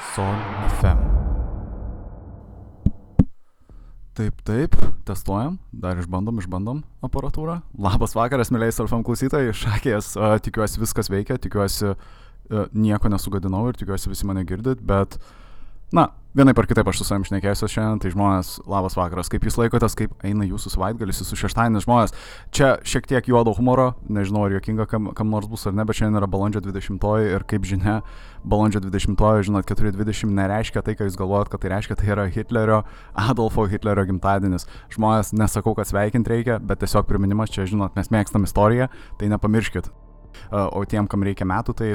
Sol FM. Taip, testuojam, dar išbandom aparatūrą. Labas vakaras, mėlyjei Sol FM klausytojai, šakės, tikiuosi viskas veikia, tikiuosi nieko nesugadinau ir tikiuosi visi mane girdit, bet, vienaip ar kitaip aš su savim šnekėsiu šiandien, tai žmonės, labas vakaras, kaip jūs laikotės, kaip eina jūsų savaitgalis, jūsų šeštadienis, žmonės, čia šiek tiek juodo humoro, nežinau ar juokinga kam nors bus ar ne, bet šiandien yra balandžio 20 ir kaip žinia, balandžio 20, žinot, 4:20 nereiškia tai, ką jūs galvojat, kad tai reiškia, tai yra Adolfo Hitlerio gimtadienis. Žmonės, nesakau, kad sveikinti reikia, bet tiesiog priminimas, čia, žinot, mes mėgstam istoriją, tai nepamirškit. O tiem, kam reikia metų, tai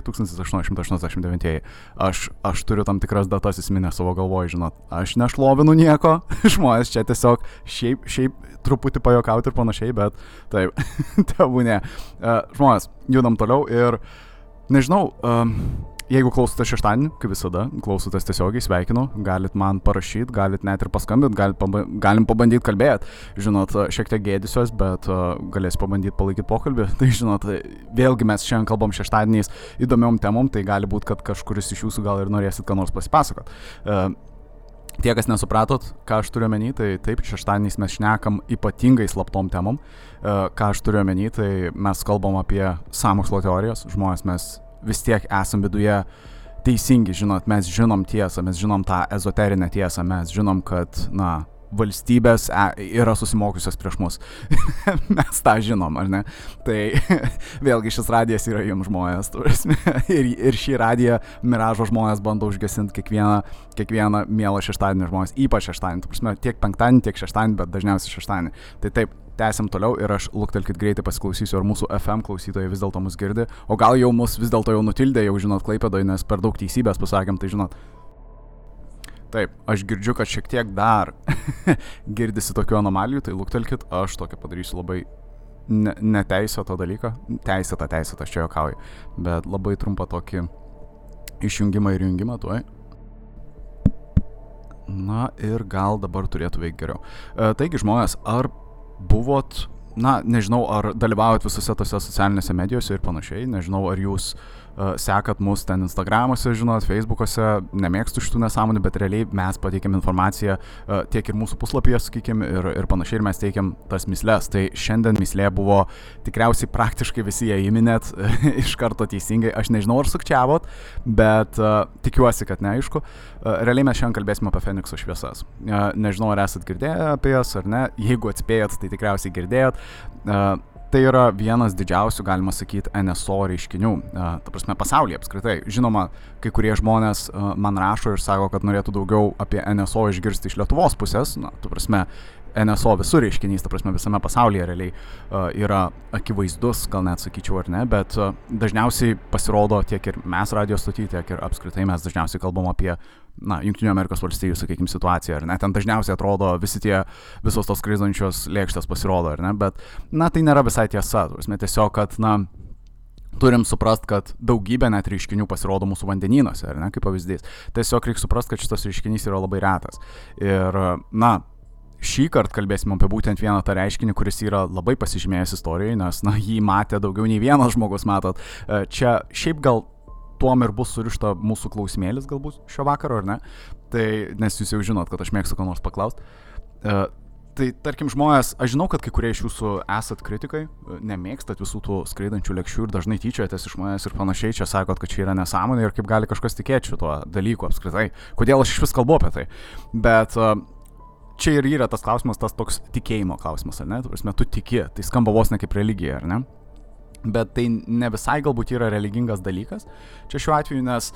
1889. Aš turiu tam tikras datas įsiminę savo galvoje, žinot. Aš nešlovinu nieko, žmonės čia tiesiog šiaip truputį pajokauti ir panašiai, bet taip, tebūnė. Žmonės, judam toliau ir nežinau, jeigu klausotės šeštadienį, kaip visada, klausotės tiesiogiai, sveikinu, galit man parašyti, galit net ir paskambinti, galim pabandyti kalbėti, žinot, šiek tiek gėdysiuos, bet galės pabandyti palaikyti pokalbį, tai žinot, vėlgi mes šiandien kalbam šeštadieniais įdomiom temom, tai gali būti, kad kažkuris iš jūsų gal ir norėsit ką nors pasipasakot. Tie, kas nesupratot, ką aš turiu omeny, tai taip, šeštadieniais mes šnekam ypatingai slaptom temom, ką aš turiu omeny, tai mes kalbam apie sąmokslo teorijas, žmonės mes vis tiek esam viduje teisingi, žinot, mes žinom tiesą, mes žinom tą ezoterinę tiesą, mes žinom, kad, valstybės yra susimokusios prieš mus. Mes tą žinom, ar ne? Tai vėlgi šis radijas yra jums žmonės, ir šį radiją Miražo žmonės bando užgesinti kiekvieną mielą šeštadienį žmonės, ypač šeštadienį, tiek penktadienį, tiek šeštadienį, bet dažniausiai šeštadienį. Tai taip, tęsiam toliau ir aš luktelkit greitai pasiklausysiu, ar mūsų FM klausytojai vis dėlto mus girdi, o gal jau mus vis dėlto jau nutildė, jau žinot Klaipėdoje, nes per daug teisybės pasakėm, tai žinot. Taip, aš girdžiu, kad šiek tiek dar girdisi tokių anomalijų, tai luktelkit, aš tokia padarysiu labai neteisėtą dalyką, teisėtą, aš čia juokauju, bet labai trumpą tokį išjungimą ir jungimą, tuoj. Na ir gal dabar turėtų veikti geriau. Taigi žmonės, ar buvot, nežinau, ar dalyvaujat visose tose socialinėse medijose ir panašiai, nežinau, ar jūs sekat mus ten Instagramuose, žinot, Facebook'ose, nemėgstu šitų nesąmonių, bet realiai mes pateikiam informaciją tiek ir mūsų puslapyje, sakykim, ir panašiai, ir mes teikiam tas mislės. Tai šiandien mislė buvo tikriausiai praktiškai visi ją įminėt iš karto teisingai, aš nežinau, ar sukčiavot, bet tikiuosi, kad neaišku. Realiai mes šiandien kalbėsime apie Fenikso šviesas. Nežinau, ar esat girdėję apie jas ar ne, jeigu atspėjat, tai tikriausiai girdėjot. Tai yra vienas didžiausių, galima sakyti, NSO reiškinių, ta prasme, pasaulyje apskritai. Žinoma, kai kurie žmonės man rašo ir sako, kad norėtų daugiau apie NSO išgirsti iš Lietuvos pusės, ta prasme, NSO visur reiškinys, ta prasme, visame pasaulyje realiai yra akivaizdus, gal net sakyčiau ar ne, bet dažniausiai pasirodo tiek ir mes radio stoty, tiek ir apskritai mes dažniausiai kalbam apie Jungtinių Amerikos valstijų, sakykime, situaciją, ar ne, ten dažniausiai atrodo visos tos krizančios lėkštės pasirodo, ar ne, bet, tai nėra visai tiesa, tiesiog, kad, turim suprast, kad daugybė net reiškinių pasirodo mūsų vandenynuose, ar ne, kaip pavyzdys. Tiesiog reikia suprast, kad šitas reiškinys yra labai retas. Ir, šį kartą kalbėsime apie būtent vieną tą reiškinį, kuris yra labai pasižymėjęs istorijai, nes, jį matė daugiau nei vienas žmogus, matot. Čia šiaip gal tuom ir bus surišta mūsų klausimėlis galbūt šio vakaro, ar ne? Tai, nes jūs jau žinot, kad aš mėgstu ką nors paklaust. Tai, tarkim, žmonės, aš žinau, kad kai kurie iš jūsų esat kritikai, nemėgstat visų tų skraidančių lėkščių ir dažnai tyčiojatės iš manęs ir panašiai, čia sakot, kad čia yra nesąmonė ir kaip gali kažkas tikėti šituo dalyku apskritai. Kodėl aš iš vis kalbu apie tai? Bet čia ir yra tas klausimas, tas toks tikėjimo klausimas, ar ne? Tu tiki, tai skamba vos ne kaip religija, ar ne? Bet tai ne visai galbūt yra religingas dalykas čia šiuo atveju, nes,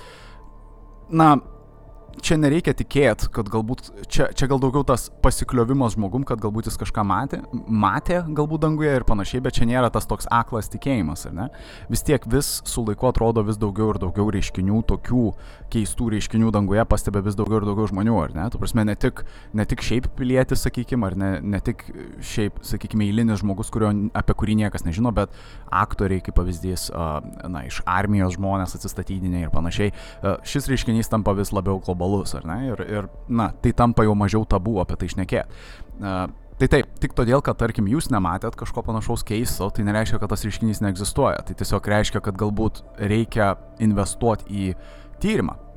čia nereikia tikėti, kad galbūt, čia gal daugiau tas pasikliovimas žmogum, kad galbūt jis kažką matė galbūt danguje ir panašiai, bet čia nėra tas toks aklas tikėjimas, ar ne? Vis tiek vis su laiku atrodo vis daugiau ir daugiau reiškinių, tokių keistų reiškinių danguje pastebė vis daugiau ir daugiau žmonių, ar ne? Tu prasme, ne tik šiaip pilietis, sakykime, ar ne tik šiaip, sakykime, eilinis žmogus, apie kurį niekas nežino, bet aktoriai, kaip pavyzdys, iš armijos žmonės atsistatydinę ir panašiai. Šis reiškinys tampa vis labiau globalus, ar ne? Ir tai tampa jau mažiau tabu apie tai šnekėti. Tai taip, tik todėl, kad, tarkim, jūs nematėt kažko panašaus keisto, tai nereiškia, kad tas reiškinys neegzistuoja. Tai tiesiog reiškia, kad galbūt reikia investuoti į tyrimą.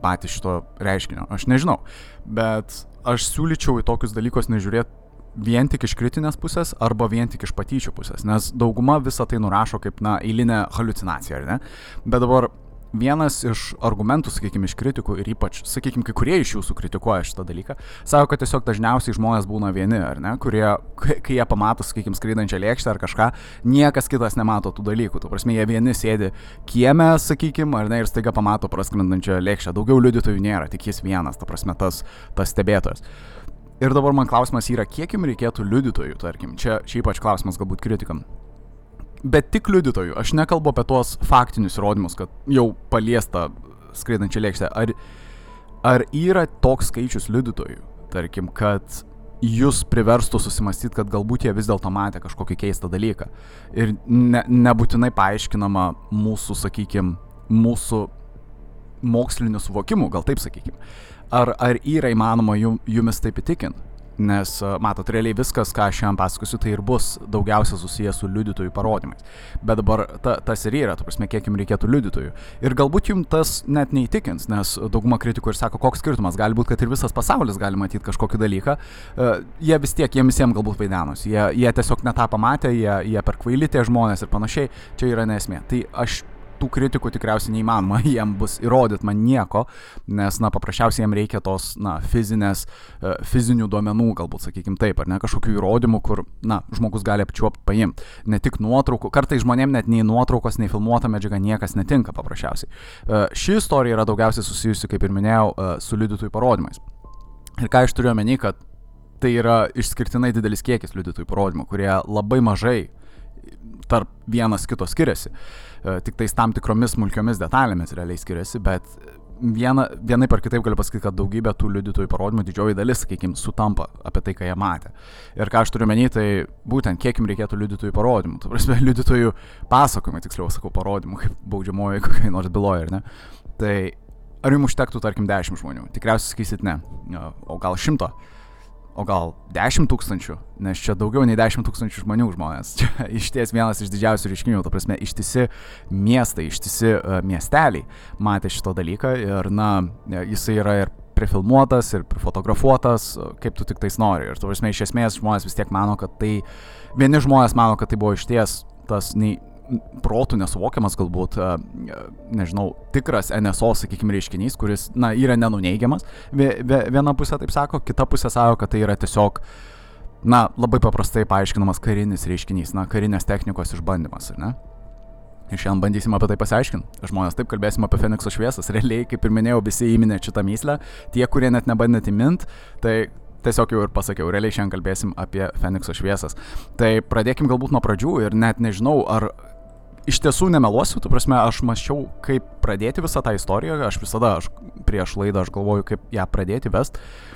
patys šito reiškinio, aš nežinau, bet aš siūlyčiau į tokius dalykus nežiūrėti vien tik iš kritinės pusės arba vien tik iš patyčių pusės, nes dauguma visą tai nurašo kaip, eilinę haliucinaciją, ar ne? Bet dabar vienas iš argumentų, sakykime, iš kritikų ir ypač, sakykime, kai kurie iš jūsų kritikuoja šitą dalyką, sako, kad tiesiog dažniausiai žmonės būna vieni, ar ne, kurie, kai jie pamato, sakykime, skraidančią lėkštę ar kažką, niekas kitas nemato tų dalykų. Tu prasme, jie vieni sėdi kieme, sakykime, ar ne, ir staiga pamato praskrendančią lėkštę. Daugiau liudytojų nėra, tik jis vienas, tu prasme, tas stebėtojas. Ir dabar man klausimas yra, kiek jums reikėtų liudytojų, tarkim, čia ypač klausimas galbūt kritikam. Bet tik liudytojų, aš nekalbu apie tuos faktinius įrodymus, kad jau paliesta skraidančią lėkštę. Ar yra toks skaičius liudytojų, tarkim, kad jūs priverstų susimastyti, kad galbūt jie vis dėlto matė kažkokį keistą dalyką. Ir nebūtinai paaiškinama mūsų, sakykime, mūsų mokslinių suvokimų, gal taip sakykime. Ar yra įmanoma jumis taip įtikinti? Nes, matot, realiai viskas, ką aš šiandien pasakosiu, tai ir bus daugiausia susijęs su liudytojų parodymais. Bet dabar tas ir yra, tu prasme, kiek jums reikėtų liudytojų. Ir galbūt jums tas net neįtikins, nes dauguma kritikų ir sako, koks skirtumas, gali būti, kad ir visas pasaulis gali matyti kažkokį dalyką. Jie vis tiek, jiem visiems galbūt vaidenosi. Jie tiesiog netą pamatė, jie per kvaili tie žmonės ir panašiai, čia yra nesmė. Tai aš tų kritikų tikriausiai neįmanoma, jiem bus įrodyti man nieko, nes, paprasčiausiai jiem reikia tos, fizinių duomenų, galbūt, sakykim taip, ar ne, kažkokių įrodymų, kur, žmogus gali apčiuopti paimti. Ne tik nuotraukų, kartais žmonėm net nei nuotraukos, nei filmuota medžiaga niekas netinka paprasčiausiai. Ši istorija yra daugiausiai susijusi, kaip ir minėjau, su liudytojų parodymais. Ir ką aš turiu omeny, kad tai yra išskirtinai didelis kiekis liudytojų parodymų, kurie labai mažai tarp vienas kito skiriasi. Tik tais tam tikromis smulkiomis detalėmis realiai skiriasi, bet vienai par kitaip galiu pasakyti, kad daugybė tų liudytojų parodymų didžioji dalis, sakykime, sutampa apie tai, ką jie matė. Ir ką aš turiu menį, tai būtent kiek jums reikėtų liudytojų parodymų. Tu prasme, liudytojų pasakojimai, tiksliau sakau, parodymų, kaip baudžiamoji kokiai nors byloje, ar ne? Tai ar jums užtektų, tarkim, 10 žmonių? Tikriausiai sakysit ne, o gal 100. O gal 10 000, nes čia daugiau nei 10 000 žmonių žmonės. Čia išties vienas iš didžiausių reiškinių, ta prasme, ištisi miestai, ištisi miesteliai matė šito dalyką ir, jisai yra ir prifilmuotas, ir prifotografuotas, kaip tu tik tais nori. Ir, ta prasme, iš esmės žmonės vis tiek mano, kad vieni žmonės mano, kad tai buvo išties tas protų nesuvokiamas galbūt, nežinau, tikras NSO, sakykime, reiškinys, kuris, yra nenuneigiamas. Viena pusė taip sako, kita pusė sako, kad tai yra tiesiog, labai paprastai paaiškinamas karinis reiškinys, karinės technikos išbandymas, ar ne? Ir šiandien bandysim apie tai pasiaiškinti. Žmonės taip kalbėsim apie Fenikso šviesas. Realiai, kaip ir minėjau, visi įminė šitą myslę. Tie, kurie net nebandėt įmint, tai tiesiog jau ir pasakiau, realiai šiandien kalbėsim apie Fenikso šviesas. Tai pradėkim galbūt nuo pradžių ir net nežinau, ar iš tiesų nemeluosiu, tu prasme, aš mąsčiau, kaip pradėti visą tą istoriją, aš prieš laidą galvoju, kaip ją pradėti vest.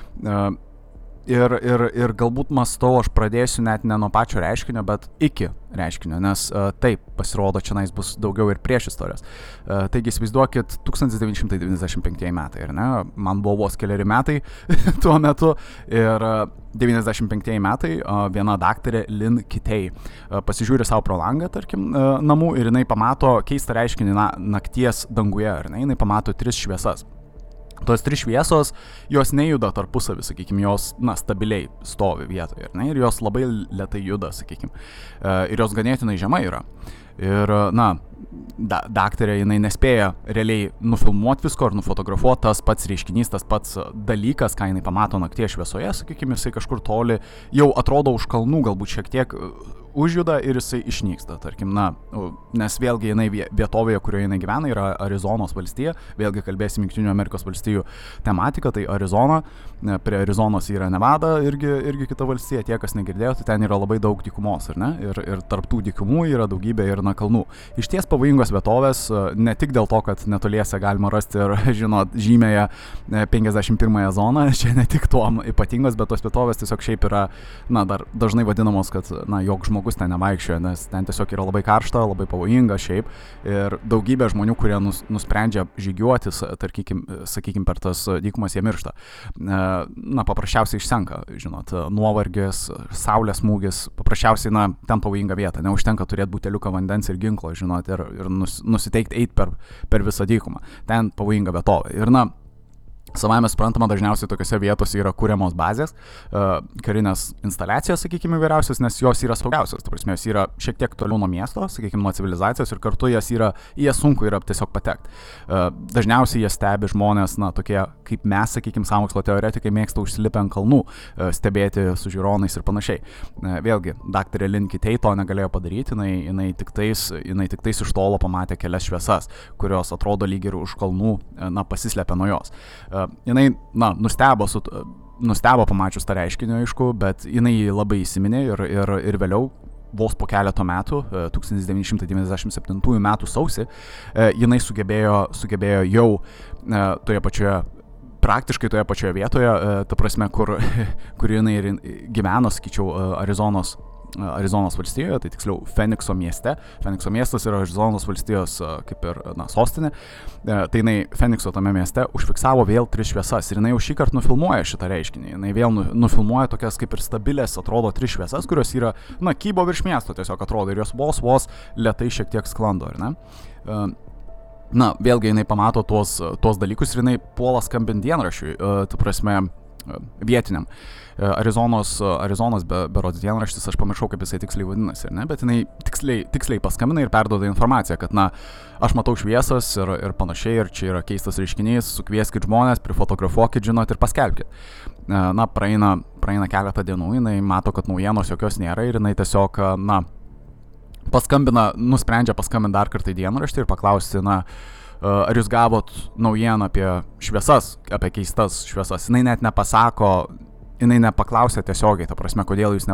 Ir galbūt mąstau, aš pradėsiu net ne nuo pačio reiškinio, bet iki reiškinio, nes taip, pasirodo, čionais bus daugiau ir prieš istorijos. Taigi, įsivaizduokit, 1995 metai, ar ne? Man buvo vos keliari metai tuo metu ir 95 metai viena daktarė Lynn Kitei pasižiūri savo pro langą, tarkim, namų ir jinai pamato keistą reiškinį nakties danguje, ar ne? Jinai pamato 3 šviesas. Tos 3 šviesos, jos nejuda tarpusavį, sakykime, jos, stabiliai stovi vietoje, ne? Ir jos labai lėtai juda, sakykime, ir jos ganėtinai žemai yra. Ir, daktarė, jinai nespėja realiai nufilmuoti visko ar nufotografuoti, tas pats reiškinys, tas pats dalykas, ką jinai pamato nakties šviesoje, sakykime, jisai kažkur toli, jau atrodo už kalnų, galbūt šiek tiek užjuda ir jisai išnyksta, tarkim, nes vėlgi jinai vietovėje, kurioje jinai gyvena, yra Arizonos valstija, vėlgi kalbėsim Jungtinių Amerikos valstijų tematiką, tai Arizona, prie Arizonos yra Nevada, irgi kita valstija, tie, kas negirdėjo, tai ten yra labai daug dykumos, ar ne? Ir tarp tų dykumų yra daugybė ir kalnų. Išties pavojingos vietovės, ne tik dėl to, kad netoliese galima rasti ir, žymėje 51 zoną, čia ne tik tuom ypatingos, bet tos vietovės tiesiog šiaip yra, dar dažnai vadinamos, kad, jog žmogus ten nevaikščioja, nes ten tiesiog yra labai karšta, labai pavojinga šiaip ir daugybė žmonių, kurie nusprendžia žygiuoti, sakykime, per tas dykumas, jie miršta. Paprasčiausiai išsenka, nuovargis, saulės smūgis, paprasčiausiai, ten pavojinga vieta, neužtenka turėti buteliuką vandens ir ginklo, ir nusiteikti eiti per visą dykumą. Ten pavojinga vietovė. Ir, Savame suprantama, dažniausiai tokiose vietose yra kuriamos bazės, karinės instaliacijos, sakykime, įvairiausios, nes jos yra saugiausios. Tai prasme, jos yra šiek tiek toliau nuo miesto, sakykime, nuo civilizacijos ir kartu jas sunku yra tiesiog patekti. Dažniausiai jie stebi žmonės, tokie kaip mes, sakykime, sąmokslo teoretikai mėgsta užsilipę ant kalnų, stebėti su žiūronais ir panašiai. Vėlgi, daktarė Lynn Kitei to negalėjo padaryti, jinai tik tais iš tolo pamatė kelias šviesas, kurios atrodo lyg ir už kalnų, pasislepia nuo jos. Jinai, nustebo pamačius tą reiškinį, aišku, bet jinai labai įsiminė ir vėliau, vos po keleto metų, 1997 metų sausį, jinai sugebėjo jau praktiškai toje pačioje vietoje, ta prasme, kur jinai gyveno, sakyčiau, Arizonos valstijoje, tai tiksliau Fenikso mieste. Fenikso miestas yra Arizonos valstijos kaip ir sostinė. Tai jinai Fenikso tame mieste užfiksavo vėl 3 šviesas ir jinai jau šį kartą nufilmuoja šitą reiškinį. Jinai vėl nufilmuoja tokias kaip ir stabilės, atrodo, 3 šviesas, kurios yra, kybo virš miesto tiesiog atrodo ir jos vos lėtai šiek tiek sklando, ar ne? Vėlgi jinai pamato tuos dalykus ir jinai puola skambinti dienraščiui, ta prasme, vietiniam. Arizonos berods dienraštis, aš pamiršau, kaip jisai tiksliai vadinasi, ne? Bet jinai tiksliai paskambina ir perduoda informaciją, kad, aš matau šviesas ir panašiai, ir čia yra keistas reiškinys, sukvieskit žmonės, prifotografuokit, žinot, ir paskelbkit. Praeina keletą dienų, jinai mato, kad naujienos jokios nėra ir jinai tiesiog, nusprendžia paskambinti dar kartą į dienraštį ir paklausti, ar jūs gavot naujieną apie šviesas, apie keistas šviesas. Jinai net jinai nepaklausė tiesiogiai, ta prasme, kodėl jūs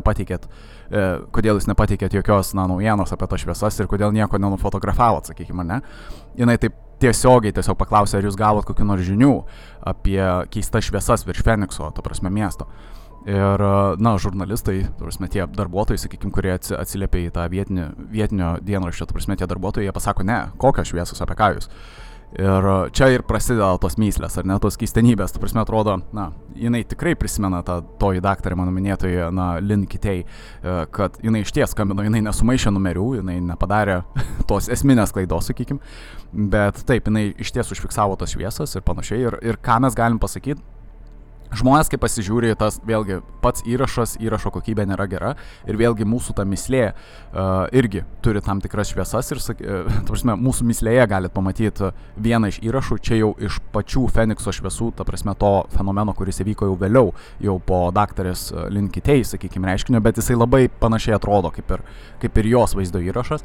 nepateikėt jokios naujienos apie tas šviesas ir kodėl nieko nenufotografavot, sakykime, ne? Jinai taip tiesiog paklausė, ar jūs gavot kokių nors žinių apie keistas šviesas virš Fenikso, ta prasme, miesto. Ir, žurnalistai, ta prasme, tie darbuotojai, sakykime, kurie atsiliepia į tą vietinio dienraščio, ta prasme, tie darbuotojai, jie pasako, ne, kokios šviesos, apie ką jūs. Ir čia ir prasideda tos myslės, ar ne, tos keistenybės, ta prasme, atrodo, jinai tikrai prisimena toji daktarė, mano minėtoji, Lynn Kitei, kad jinai išties skambino, jinai nesumaišė numerių, jinai nepadarė tos esminės klaidos, sakykime, bet taip, jinai išties užfiksavo tos šviesas ir panašiai, ir ką mes galim pasakyti. Žmonės, kai pasižiūri, tas vėlgi pats įrašo kokybė nėra gera ir vėlgi mūsų ta mislė irgi turi tam tikras šviesas ir, ta prasme, mūsų mislėje galit pamatyti vieną iš įrašų, čia jau iš pačių Fenikso šviesų, ta prasme, to fenomeno, kuris įvyko jau vėliau, jau po daktarės Lynn Kitei, sakykime, reiškinio, bet jisai labai panašiai atrodo, kaip ir jos vaizdo įrašas.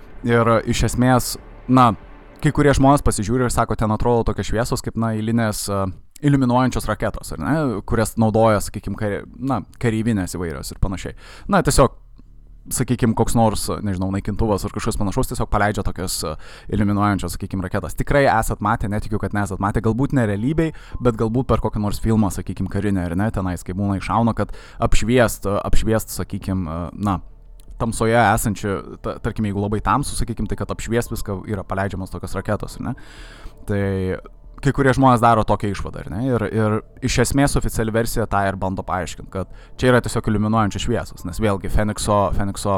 Ir iš esmės, kai kurie žmonės pasižiūri ir sako, ten atrodo tokios šviesos kaip, eilinės iliuminuojančios raketos, ar ne, kurias naudoja, sakykime, kareivinės įvairios ir panašiai. Tiesiog, sakykime, koks nors, nežinau, naikintuvas ar kažkas panašaus tiesiog paleidžia tokias iliuminuojančios, sakykime, raketas. Tikrai esat matę, netikiu, kad nesat matę, galbūt ne realybėj, bet galbūt per kokį nors filmą, sakykime, karinę, ar ne, tenais, kai būna iššauna, kad apšviest, sakykime, tamsoje esančių, tarkime, jeigu labai tamsu, sakykime, tai kad apšviest viską yra paleidžiamas tokios raketos, ar ne. Tai kai kurie žmonės daro tokią išvadą, ar ne? Ir iš esmės oficiali versija tą ir bando paaiškinti, kad čia yra tiesiog iliuminuojančios šviesos, nes vėlgi Fenikso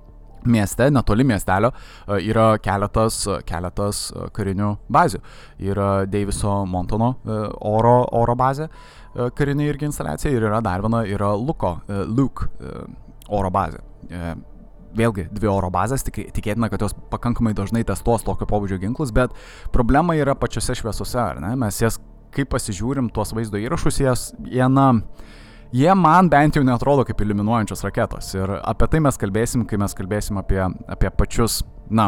mieste, netoli miestelio, yra keletas karinių bazių. Yra Daviso Montono oro bazė, karinė irgi instaliacija, ir yra dar viena, yra Luke oro bazė. Vėlgi, 2 oro bazės, tikėtina, kad jos pakankamai dažnai testuos tokio pobūdžio ginklus, bet problema yra pačiose šviesose, ar ne? Mes jas, kai pasižiūrim tuos vaizdo įrašus, jie man bent jau neatrodo kaip iliuminuojančios raketos. Ir apie tai mes kalbėsim, kai mes kalbėsim apie pačius,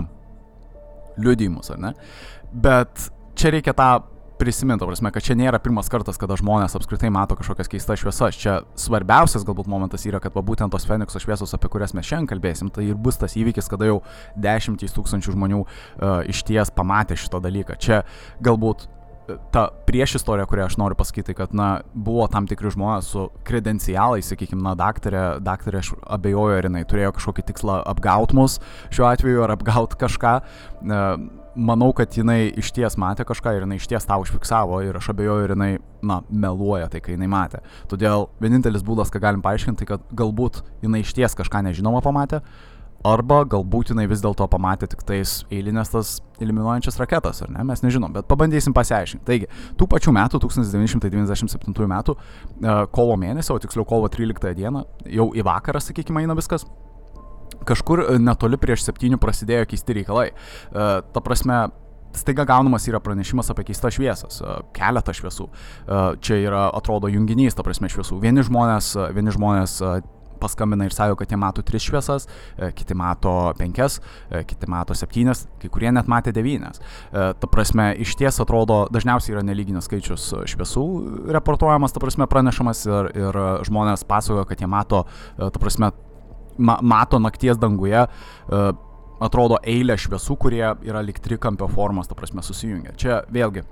liudijimus, ar ne? Bet čia reikia tą prisiminti, kad čia nėra pirmas kartas, kada žmonės apskritai mato kažkokias keistas šviesas. Čia svarbiausias galbūt momentas yra, kad būtent tos Fenikso šviesos, apie kurias mes šiandien kalbėsim, tai ir bus tas įvykis, kada jau 10 tūkstančių žmonių išties pamatė šitą dalyką. Čia galbūt ta priešistorija, kurią aš noriu pasakyti, kad buvo tam tikri žmonės su kredencialais, sakykime, daktarė aš abejoju, ar jinai turėjo kažkokį tikslą apgaut mus šiuo atveju, ar apgaut kažką. Manau, kad jinai išties matė kažką ir jinai išties tą užfiksavo ir aš abejoju, ir jinai, meluoja tai, kai jinai matė. Todėl vienintelis būdas, ką galim paaiškinti, kad galbūt jinai išties kažką nežinoma pamatė, arba galbūt jinai vis dėlto pamatė tik tais eilinės tas eliminuojančias raketas, ar ne, mes nežinom, bet pabandysim pasiaiškinti. Taigi, tų pačių metų, 1997 metų, kovo mėnesio, o tiksliau kovo 13 dieną, jau į vakarą, sakykime, eina viskas, kažkur netoli prieš 7 prasidėjo keisti reikalai. Ta prasme, staiga gaunamas yra pranešimas apie keistas šviesas, keletą šviesų. Čia yra, atrodo, junginys, ta prasme, šviesų. Vieni žmonės paskambina ir sako, kad jie mato 3 šviesas, kiti mato 5, kiti mato 7, kai kurie net matė 9. Ta prasme, iš ties atrodo, dažniausiai yra nelyginis skaičius šviesų reportuojamas, ta prasme, pranešamas ir žmonės pasakoja, kad jie mato, ta prasme, mato nakties danguje, atrodo, eilę šviesų, kurie yra lyg trikampio formos, ta prasme, susijungia. Čia vėlgi,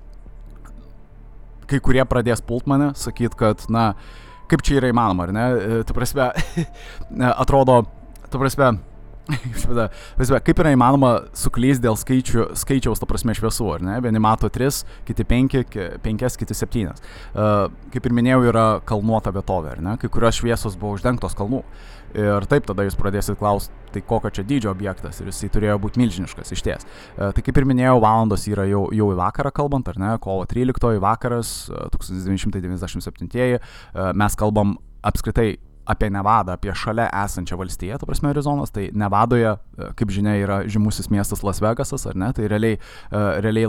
kai kurie pradės pult mane, sakyt, kad, na, kaip čia yra įmanoma, ar ne? Ta prasme, atrodo, ta prasme, kaip yra įmanoma suklysti dėl skaičiaus, ta prasme, šviesų, ar ne? Vieni mato 3, kiti 5, kiti 7. Kaip ir minėjau, yra kalnuota vietovė, ar ne? Kai kurios šviesos buvo uždengtos kalnų. Ir taip tada jūs pradėsit klausti, tai kokio čia dydžio objektas, ir jisai turėjo būti milžiniškas, išties. Tai kaip ir minėjau, valandos yra jau į vakarą kalbant, ar ne? Kovo 13 vakaras, 1997, mes kalbam apskritai apie Nevadą, apie šalia esančią valstiją, ta prasme Arizonos, tai Nevadoje, kaip žinia, yra žymusis miestas Las Vegasas, ar ne? Tai realiai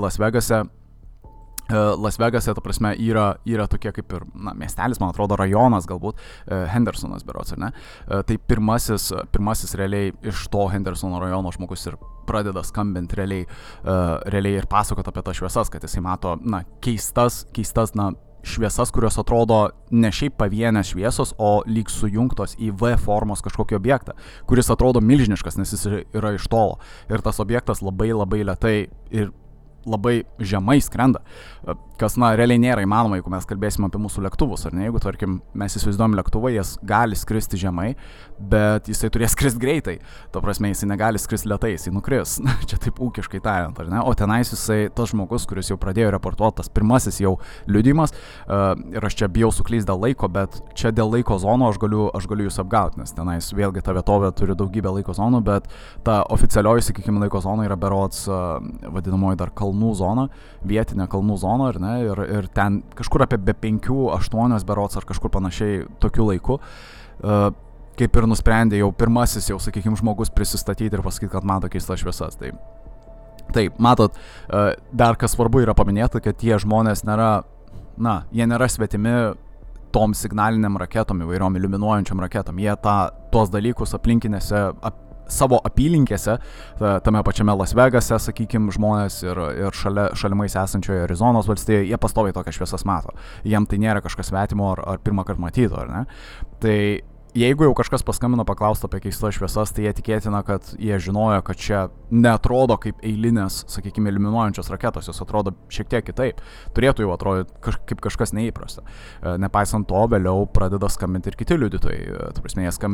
Las Vegase, ta prasme, yra tokie kaip ir, na, miestelis, man atrodo, rajonas galbūt, Hendersonas berods, ar ne? Tai pirmasis realiai iš to Hendersono rajono žmogus ir pradeda skambinti realiai ir pasakoti apie tas šviesas, kad jisai mato, na, keistas, na, šviesas, kurios atrodo ne šiaip pavienės šviesos, o lyg sujungtos į V formos kažkokį objektą, kuris atrodo milžiniškas, nes jis yra iš tolo. Ir tas objektas labai lėtai ir labai žemai skrenda, kas, na, realiai nėra įmanoma, jeigu mes kalbėsime apie mūsų lėktuvus, ar ne, jeigu, tarkim, mes įsivaizduojam lėktuvą, jis gali skristi žemai, bet jisai turės skristi greitai, ta prasme, jisai negali skristi lėtai, jisai nukris, čia taip ūkiškai tariant, ar ne, o tenais jisai, tas žmogus, kuris jau pradėjo reportuoti, tas pirmasis jau liudijimas, ir aš čia bijau suklysti dėl laiko, bet čia dėl laiko zonų aš galiu jūs apgauti, nes tenais vėlgi ta vietovė turi daugybę laiko zonų, bet ta oficialioji, sakykime, laiko zona yra berods vadinamoji dar kalnų zona, vietinė kalnų zona, ar ne, ir ten kažkur apie be 5-8 berods ar kažkur panašiai tokiu laiku, kaip ir nusprendė jau pirmasis, jau, sakykime, žmogus prisistatyti ir pasakyti, kad mato keistas šviesas. Taip, matot, dar kas svarbu yra paminėti, kad tie žmonės jie nėra svetimi tom signaliniam raketom, įvairiom iliuminuojančiom raketom. Jie tuos dalykus aplinkinėse, savo apylinkėse, tame pačiame Las Vegase, sakykime, žmonės ir šalimais esančioje Arizonos valstijoje, jie pastoviai tokias šviesas mato. Jiem tai nėra kažkas svetimo ar pirmą kartą matyto, ar ne? Tai jeigu jau kažkas paskambino paklausti apie keistas šviesas, tai jie tikėtina, kad jie žinojo, kad čia neatrodo kaip eilinės, sakykime, eliminuojančios raketos, jos atrodo šiek tiek kitaip. Turėtų jau atrodyti kaip kažkas neįprasta. Nepaisant to, vėliau pradeda skambinti ir kiti liudytojai. Ta prasme, jie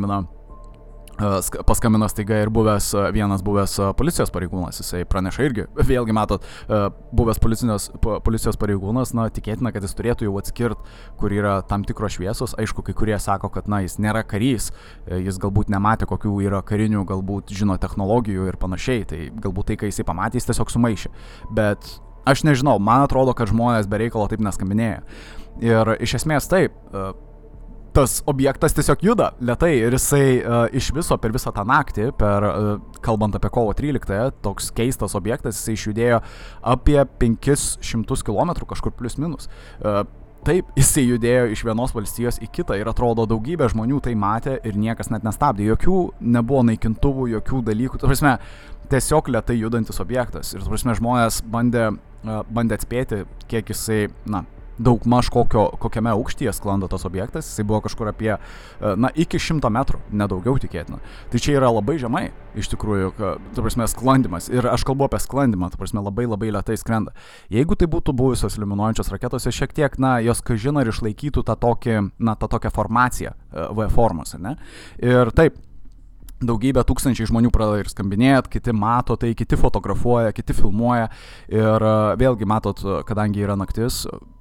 paskambino staiga ir vienas buvęs policijos pareigūnas, jisai praneša irgi, vėlgi matot, buvęs policijos pareigūnas, na, tikėtina, kad jis turėtų jau atskirt, kur yra tam tikros šviesos. Aišku, kai kurie sako, kad, na, jis nėra karys, jis galbūt nematė, kokių yra karinių, galbūt žino technologijų ir panašiai, tai galbūt tai, kai jisai pamatė, jis tiesiog sumaišė. Bet aš nežinau, man atrodo, kad žmonės be reikalo taip neskambinėja. Ir iš esmės taip, tas objektas tiesiog juda lėtai ir jisai iš viso per visą tą naktį, kalbant apie kovo 13, toks keistas objektas, jisai išjudėjo apie 500 km kažkur plius minus. Taip, jisai judėjo iš vienos valstijos į kitą ir atrodo daugybė žmonių tai matė ir niekas net nestabdė. Jokių nebuvo naikintuvų, jokių dalykų. Ta prasme, tiesiog lėtai judantis objektas. Ir ta prasme, žmonės bandė atspėti, kiek jisai, daugmaž kokiame aukštyje sklando tas objektas. Jisai buvo kažkur apie, iki 100 metrų, nedaugiau tikėtina. Tai čia yra labai žemai, iš tikrųjų, ta prasme, sklandimas. Ir aš kalbu apie sklandimą, ta prasme, labai lėtai skrenda. Jeigu tai būtų buvusios iliuminuojančios raketos, jos šiek tiek, jos kažin ar išlaikytų tą tokią formaciją V formos, ne? Ir taip, daugybė tūkstančiai žmonių pradeda ir skambinėt, kiti mato tai, kiti fotografuoja, kiti filmuoja ir vėlgi matot, kadangi yra naktis,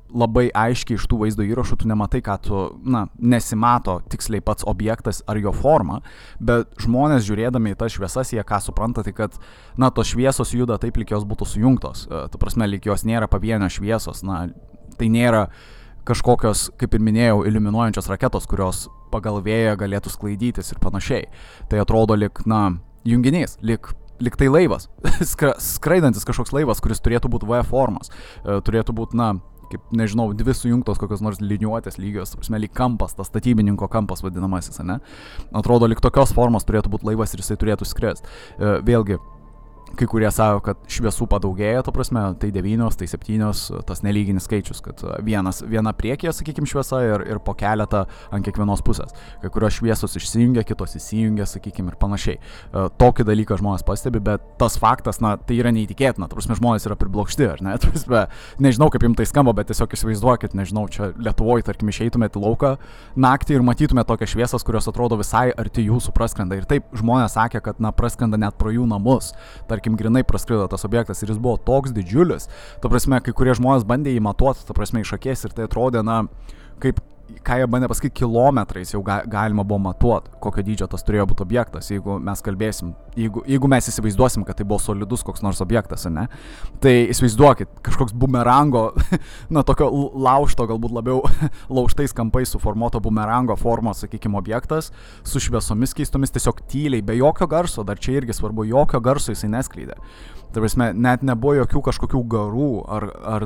labai aiškiai iš tų vaizdo įrašų tu nematai, ką tu, nesimato tiksliai pats objektas ar jo forma, bet žmonės žiūrėdami į tas šviesas, jie ką supranta, tai kad, tos šviesos juda taip, lyg jos būtų sujungtos, ta prasme, lyg jos nėra pavienio šviesos, tai nėra kažkokios, kaip ir minėjau, iliuminuojančios raketos, kurios pagal vėją galėtų sklaidytis ir panašiai. Tai atrodo lyg, junginys, lyg tai laivas, skraidantis kažkoks laivas, kuris turėtų būti V formos, turėtų būti, kaip, nežinau, dvi sujungtos kokios nors liniuotės lygios, lyg kampas, tas statybininko kampas vadinamasis, ne? Atrodo, lyg tokios formos turėtų būti laivas ir jisai turėtų skristi. Vėlgi, kai kurie sako, kad šviesų padaugėja, ta prasme, tai 9, tai 7, tas nelyginis skaičius, kad viena priekyje, sakykime, šviesa ir po keletą ant kiekvienos pusės. Kai kurios šviesos išsijungia, kitos įsijungia, sakykime, ir panašiai. Tokį dalyką žmonės pastebi, bet tas faktas, tai yra neįtikėtina. Ta prasme, žmonės yra priblokšti, ar ne? Ta prasme, nežinau, kaip jums tai skamba, bet tiesiog įsivaizduokit, nežinau, čia Lietuvoje, tarkim, išeitumėte į lauką naktį ir matytumėte tokias šviesas, kurios atrodo visai arti jūsų praskrenda. Ir taip žmonės sakė, kad, praskrenda net pro jų namus. Tarkim, grinai praskrido tas objektas ir jis buvo toks didžiulis, ta prasme, kai kurie žmonės bandė jį matuoti, ta prasme, iš akies ir tai atrodė, kaip, ką jie bandė pasakyti, kilometrais jau galima buvo matuoti, kokio dydžio tas turėjo būti objektas, jeigu mes kalbėsim, jeigu mes įsivaizduosim, kad tai buvo solidus koks nors objektas, ne? Tai įsivaizduokit, kažkoks bumerango, tokio laužto, galbūt labiau laužtais kampais suformuoto bumerango formos, sakykime, objektas, su šviesomis keistomis, tiesiog tyliai, be jokio garso, dar čia irgi svarbu, jokio garso jisai neskleidė. Tai prasme, net nebuvo jokių kažkokių garų, ar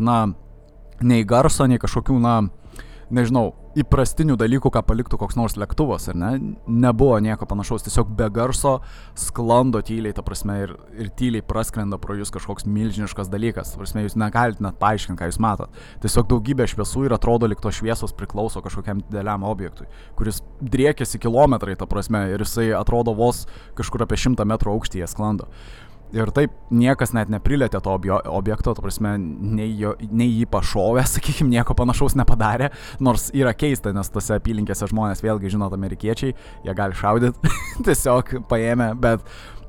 nei garso, nei kažkokių, nežinau, įprastinių dalykų, ką paliktų koks nors lėktuvas, ar ne? Nebuvo nieko panašaus, tiesiog be garso sklando tyliai, ta prasme, ir tyliai praskrenda pro jūs kažkoks milžiniškas dalykas. Ta prasme, jūs negalite net paaiškinti, ką jūs matot. Tiesiog daugybė šviesų ir atrodo, lyg tos šviesos priklauso kažkokiam dideliam objektui, kuris driekiasi kilometrai, ta prasme, ir jisai atrodo vos kažkur apie 100 metrų aukštyje sklando. Ir taip niekas net neprilėtė to objekto, ta prasme, nei jį pašovė, sakykime, nieko panašaus nepadarė, nors yra keista, nes tose apylinkėse žmonės, vėlgi, žinot, amerikiečiai, jie gali šaudyti, tiesiog paėmė, bet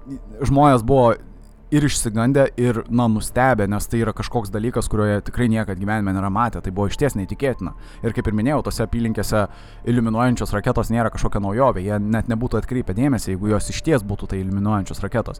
žmonės buvo ir išsigandę, ir, nustebę, nes tai yra kažkoks dalykas, kurioje tikrai niekad gyvenime nėra matę, tai buvo išties neįtikėtina. Ir kaip ir minėjau, tose apylinkėse iliuminuojančios raketos nėra kažkokia naujovė, jie net nebūtų atkreipę dėmesį, jeigu jos išties būtų tai iliuminuojančios raketos.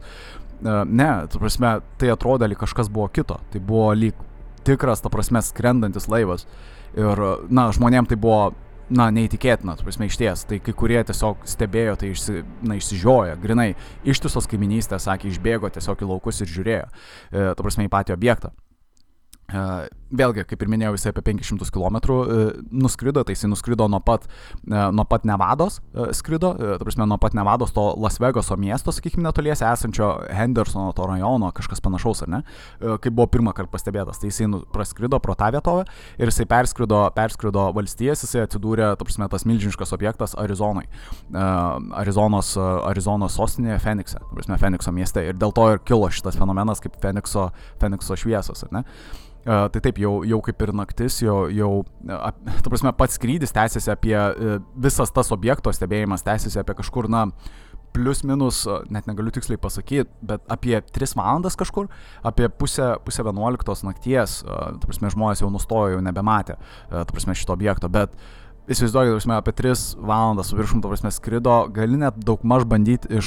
Ne, ta prasme, tai atrodė lyg kažkas buvo kito, tai buvo lyg tikras, ta prasme, skrendantis laivas. Ir, žmonėm tai buvo neįtikėtina, tu prasme, išties, tai kai kurie tiesiog stebėjo, tai išsižiojo, grinai, ištisos kaiminystės, sakė, išbėgo tiesiog į laukus ir žiūrėjo, tu prasme, į patį objektą. Vėlgi, kaip ir minėjau, jisai apie 500 km nuskrido, tai jisai nuskrido nuo pat Nevados, ta prasme, nuo pat Nevados, to Las Vegaso miesto, sakykime, netoliese esančio Hendersono to rajono, kažkas panašaus, ar ne, kaip buvo pirmą kartą pastebėtas, tai jisai praskrido pro tą vietovę ir jisai perskrido valstijas, jisai atsidūrė, ta prasme, tas milžiniškas objektas Arizonai, Arizonos sostinėje Phoenixe, ta prasme, Phoenixo mieste, ir dėl to ir kilo šitas fenomenas kaip Phoenixo šviesos, ar ne. Tai taip, jau kaip ir naktis, ta prasme, pats skrydis tęsiasi apie, visas tas objekto stebėjimas tęsiasi apie kažkur, plius minus, net negaliu tiksliai pasakyti, bet apie 3 valandas kažkur, apie pusę 11 nakties, ta prasme, žmonės jau nustojo, jau nebematė, ta prasme, šito objekto, bet įsivaizduokit, ta prasme, apie 3 valandas su viršum, ta prasme, skrido, gali net daugmaž bandyti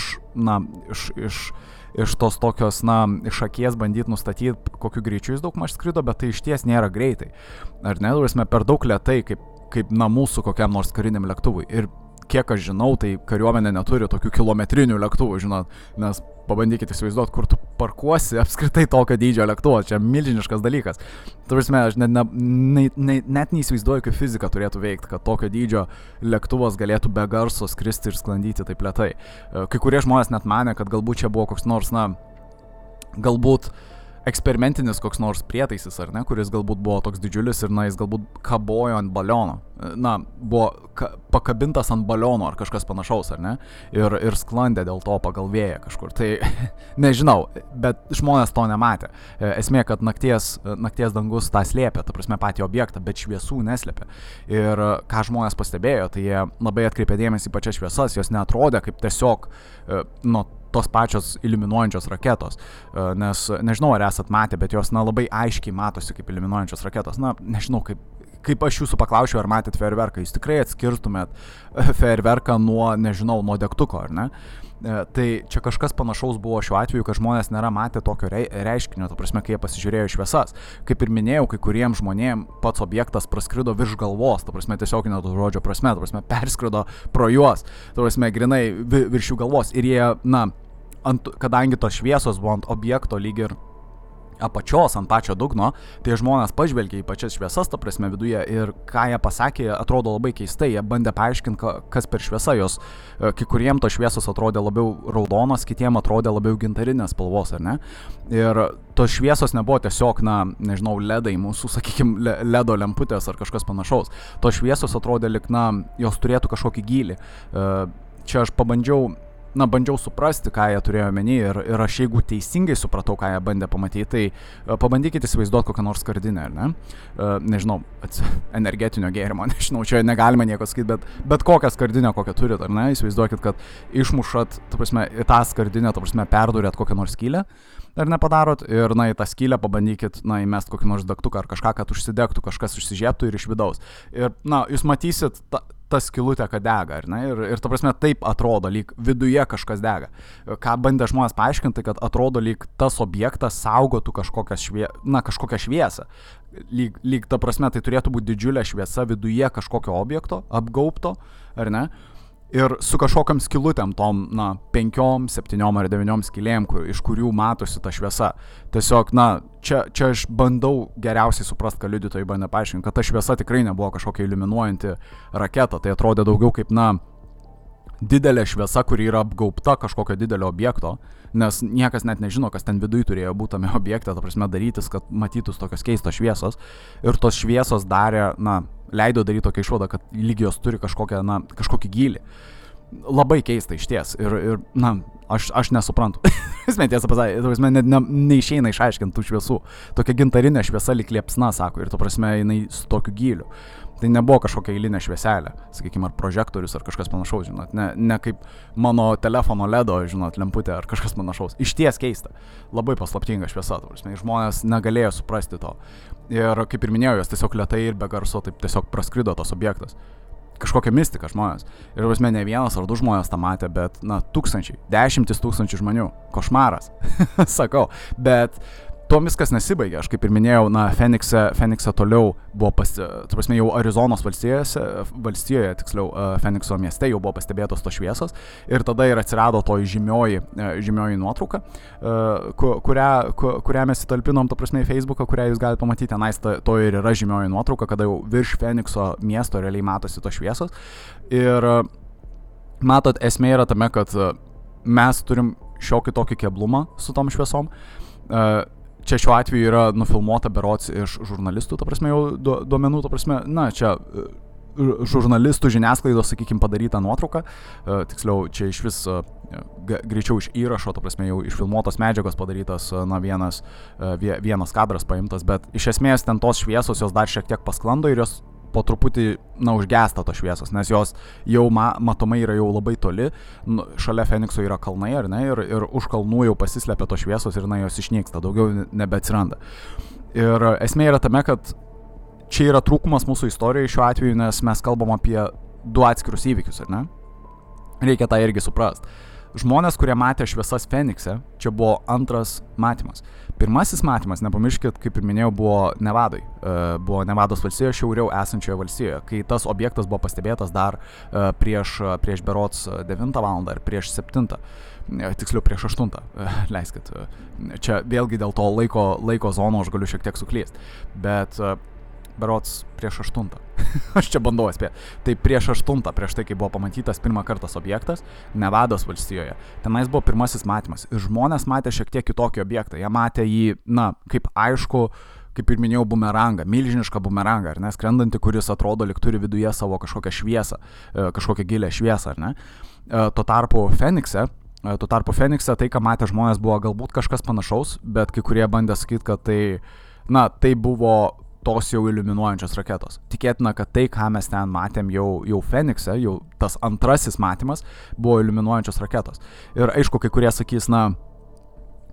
iš tos tokios, iš akies bandyti nustatyti, kokiu greičiu jis daugmaž skrido, bet tai išties nėra greitai. Ar ne, turėsime per daug lėtai, kaip mūsų kokiam nors kariniam lėktuvui. Ir kiek aš žinau, tai kariuomenė neturi tokių kilometrinių lėktuvų, žinot, nes pabandykite įsivaizduoti, kur tu parkuosi apskritai tokio dydžio lėktuvo, čia milžiniškas dalykas. Turėsime, aš net neįsivaizduoju, kaip fizika turėtų veikti, kad tokio dydžio lėktuvas galėtų be garso skristi ir sklandyti taip lėtai. Kai kurie žmonės net manė, kad galbūt čia buvo koks nors, galbūt eksperimentinis koks nors prietaisis, ar ne, kuris galbūt buvo toks didžiulis ir, jis galbūt kabojo ant baliono. Buvo pakabintas ant baliono ar kažkas panašaus, ar ne, ir sklandė dėl to pagal vėją kažkur. Tai nežinau, bet žmonės to nematė. Esmė, kad nakties dangus tą slėpė, ta prasme, patį objektą, bet šviesų neslėpė. Ir ką žmonės pastebėjo, tai jie labai atkreipė dėmesį į pačias šviesas, jos neatrodė kaip tiesiog, tos pačios iliuminuojančios raketos, nes nežinau, ar esat matę, bet jos labai aiškiai matosi kaip iliuminuojančios raketos. Nežinau, kaip kaip aš jūsų paklausiau, ar matėt fejerverką, jūs tikrai atskirtumėt fejerverką nuo, nežinau, nuo degtuko, ar ne? Tai čia kažkas panašaus buvo šiuo atveju, kad žmonės nėra matę tokio reiškinio, ta prasme, kai jie pasižiūrėjo į šviesas. Kaip ir minėjau, kai kuriems žmonėms pats objektas praskrido virš galvos, ta prasme, tiesiog ne to žodžio prasme, ta prasme, perskrido pro juos, ta prasme, grinai virš jų galvos. Ir jie, kadangi tos šviesos buvo ant objekto lyg ir apačios, ant pačio dugno, tai žmonės pažvelgė į pačias šviesas, ta prasme, viduje, ir ką jie pasakė, atrodo labai keistai, jie bandė paaiškinti, kas per šviesa, jos, kai kuriem tos šviesos atrodė labiau raudonos, kitiem atrodė labiau gintarinės spalvos, ar ne? Ir tos šviesos nebuvo tiesiog, nežinau, ledai mūsų, sakykime, ledo lemputės ar kažkas panašaus. Tos šviesos atrodė lyg, jos turėtų kažkokį gylį. Čia aš bandžiau suprasti, ką jie turėjo omeny ir aš jeigu teisingai supratau, ką jie bandė pamatyti, tai pabandykite įsivaizduoti kokią nors skardinę, ar ne? Nežinau, energetinio gėrimo, nežinau, čia negalime nieko sakyti, bet kokią skardinę, kokią turit, ar ne? Įsivaizduokit, kad išmušat, ta prasme, į tą skardinę, ta prasme, perdurėt kokią nors skylę, ar nepadarot, ir į tą skylę pabandykit, įmest kokį nors degtuką ar kažką, kad užsidegtų, kažkas užsižiebtų ir iš vidaus. Ir, jūs matysit ta skylutė, kad dega, ar ne? Ir ta prasme, taip atrodo, lyg viduje kažkas dega. Ką bandė žmonės paaiškinti, kad atrodo, lyg tas objektas saugotų kažkokią šviesą. Lyg ta prasme, tai turėtų būti didžiulė šviesa viduje kažkokio objekto, apgaubto, ar ne? Ir su kažkokiam skylutėm, tom, 5, 7 ar 9 skylėm, iš kurių matosi ta šviesa. Tiesiog, čia aš bandau geriausiai suprast, ką liudytojai bandė paaiškinti, kad ta šviesa tikrai nebuvo kažkokia iliuminuojanti raketa. Tai atrodė daugiau kaip, didelė šviesa, kuri yra apgaubta kažkokio didelio objekto, nes niekas net nežino, kas ten viduj turėjo būti tame objekte, ta prasme, darytis, kad matytus tokios keistos šviesos. Ir tos šviesos leido daryti tokią išvadą, kad lygios turi kažkokį gylį. Labai keista išties. Ir aš nesuprantu. Tiesą pasakė, neišeina išaiškinti tų šviesų. Tokia gintarinė šviesa lyg liepsna, sako, ir to prasme, jinai su tokiu gyliu. Tai nebuvo kažkokia eilinė švieselė, sakykime, ar prožektorius, ar kažkas panašaus, žinot, ne kaip mano telefono ledo, žinot, lemputė, ar kažkas panašaus. Išties keista. Labai paslaptinga šviesa, ta prasme, žmonės negalėjo suprasti to. Ir kaip ir minėjau, jos tiesiog lėtai ir be garso taip tiesiog praskrido tas objektas. Kažkokia mistika žmonės. Ir prasme, ne vienas ar 2 žmonės tą matė, bet, tūkstančiai, 10 000 žmonių. Košmaras, sakau. Bet tuo viskas nesibaigė. Aš kaip ir minėjau, Phoenixe toliau buvo, jau Arizonos valstijoje, tiksliau, Phoenixo mieste jau buvo pastebėtos tos šviesos. Ir tada ir atsirado to žymioji nuotrauka, kurią mes įtalpinom, ta prasme, į Facebooką, kurią jūs galite pamatyti. Tenais to ir yra žymioji nuotrauka, kada jau virš Phoenixo miesto realiai matosi tos šviesos. Ir matot, esmė yra tame, kad mes turim šiokį tokį keblumą su tom šviesom. Čia šiuo atveju yra nufilmuota berods iš žurnalistų, ta prasme, jau duomenų, ta prasme, čia žurnalistų žiniasklaidos, sakykime, padaryta nuotrauka, tiksliau, čia iš vis greičiau iš įrašo, ta prasme, jau iš filmuotos medžiagos padarytas, vienas kadras paimtas, bet iš esmės ten tos šviesos jos dar šiek tiek pasklando ir jos po truputį, užgesta tos šviesos, nes jos jau matomai yra jau labai toli, šalia Phoenixo yra kalnai, ar ne, ir už kalnų jau pasislepia tos šviesos ir jos išnyksta, daugiau nebeatsiranda. Ir esmė yra tame, kad čia yra trūkumas mūsų istorijoje šiuo atveju, nes mes kalbam apie 2 atskirus įvykius, ar ne? Reikia tą irgi suprast. Žmonės, kurie matė šviesas Phoenixe, čia buvo antras matymas. Pirmasis matymas, nepamirškit, kaip ir minėjau, buvo Nevadoj. Buvo Nevados valstijoje, šiauriau esančioje valstijoje, kai tas objektas buvo pastebėtas dar prieš berods 9 valandą ir prieš 7. Tiksliau prieš 8, leiskit. Čia vėlgi dėl to laiko zono aš galiu šiek tiek suklysti. Bet berods prieš 8. Aš čia bandau atspėti. Tai prieš 8, prieš tai, kai buvo pamatytas pirmą kartą objektas Nevados valstijoje. Tenais buvo pirmasis matymas. Ir žmonės matė šiek tiek kitokį objektą. Jie matė jį, kaip aišku, kaip ir minėjau, bumerangą, milžinišką bumerangą, ar ne, skrendantį, kuris atrodo, lyg turi viduje savo kažkokią šviesą, kažkokią gilę šviesą, ar ne. Tuo tarpu Phoenixe, tai, ką matė žmonės, buvo galbūt kažkas panašaus, bet kai kurie bandė sakyti, kad tai buvo tos jau iliuminuojančios raketos. Tikėtina, kad tai, ką mes ten matėm jau Phoenixe, jau tas antrasis matymas, buvo iliuminuojančios raketos. Ir aišku, kai kurie sakys,